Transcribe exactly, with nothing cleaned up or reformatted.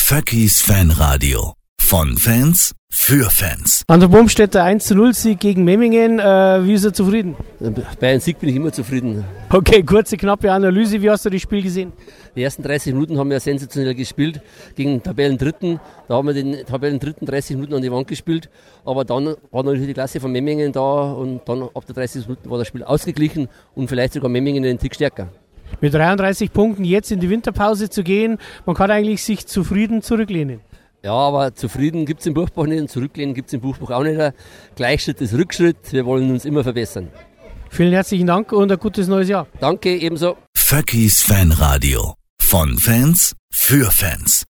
Vöckis Fanradio. Von Fans für Fans. An der Bomstädter eins zu null Sieg gegen Memmingen. Äh, wie ist er zufrieden? Bei einem Sieg bin ich immer zufrieden. Okay, kurze, knappe Analyse. Wie hast du das Spiel gesehen? Die ersten dreißig Minuten haben wir sensationell gespielt gegen Tabellendritten. Da haben wir den Tabellendritten dreißig Minuten an die Wand gespielt. Aber dann war natürlich die Klasse von Memmingen da und dann ab der dreißig Minuten war das Spiel ausgeglichen und vielleicht sogar Memmingen einen Tick stärker. Mit dreiunddreißig Punkten jetzt in die Winterpause zu gehen, man kann eigentlich sich zufrieden zurücklehnen. Ja, aber zufrieden gibt es im Buchbuch nicht und zurücklehnen gibt es im Buchbuch auch nicht. Gleichschritt ist Rückschritt, wir wollen uns immer verbessern. Vielen herzlichen Dank und ein gutes neues Jahr. Danke, ebenso. Vöckis Fanradio. Von Fans für Fans.